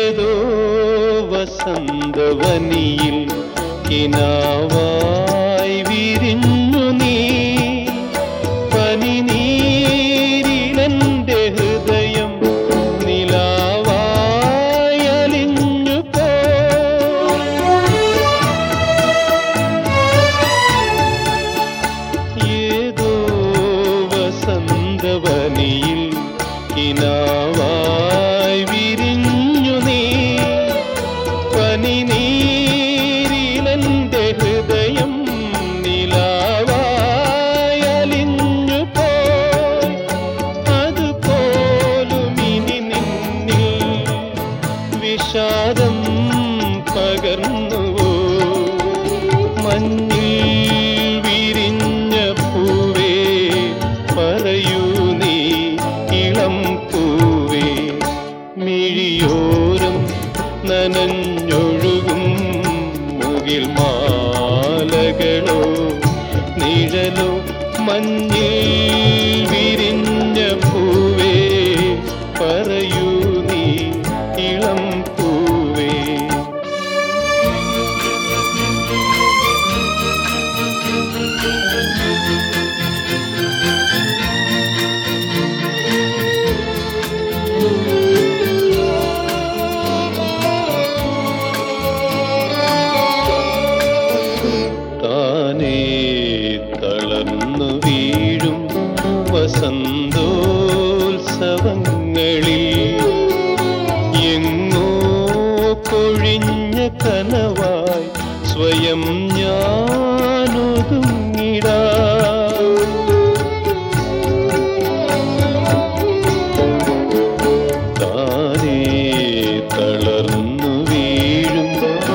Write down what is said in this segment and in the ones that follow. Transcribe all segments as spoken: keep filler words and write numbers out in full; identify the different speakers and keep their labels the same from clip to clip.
Speaker 1: ഏതോ വസന്തവനിയിൽ കിനാവായി വിരിഞ്ഞു നീ പനിനീരിലെന്റെ ഹൃദയം നിലാവായി അലിഞ്ഞു പോ ഏതോ വസന്തവനിയിൽ കിനാവായി വിരിഞ്ഞു നീ പനിനീരിലെന്റെ ഹൃദയം നിലാവായി അലിഞ്ഞു പോയി അതുപോലും ഇനി നിന്നിൽ വിഷാദം പകർന്നുവോ മഞ്ഞിൽ വിരിഞ്ഞ പൂവേ പറയൂ നീ ഇളം പൂവേ മിഴിയോരം നനഞ്ഞൊഴുകും മുകിൽ മാലകളോ നിഴലോ മഞ്ഞിൽ വിരിഞ്ഞ പൂവേ പറയൂ നീ ഇളം പൂവേ താനേ തളർന്നു വീഴും വസന്തോത്സവങ്ങളിൽ എങ്ങോ കൊഴിഞ്ഞ കനവായി സ്വയം ഞാനൊതുങ്ങിടാ താനേ തളർന്നു വീഴും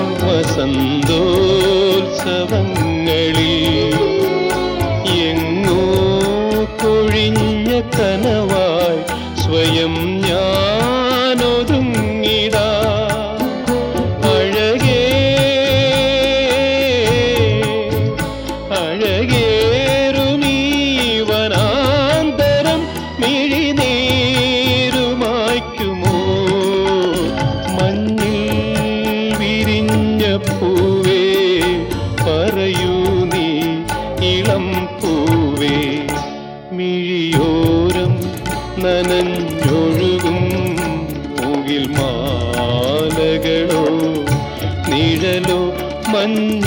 Speaker 1: വസന്തോത്സവങ്ങളിൽ എങ്ങോ കൊഴിഞ്ഞ കനവായി സ്വയം ഞാനൊതുങ്ങിടാ അഴകേ അഴകേറുമീ വനാന്തരം മിഴിനീരുമായ്ക്കുമോ മഞ്ഞിൽ വിരിഞ്ഞ പൂവേ പറയൂ നീ ഇളം പൂവേ മിഴിയോരം നനഞ്ഞൊഴുകും മുകിൽ മാലകളോ നിഴലോ മഞ്ഞ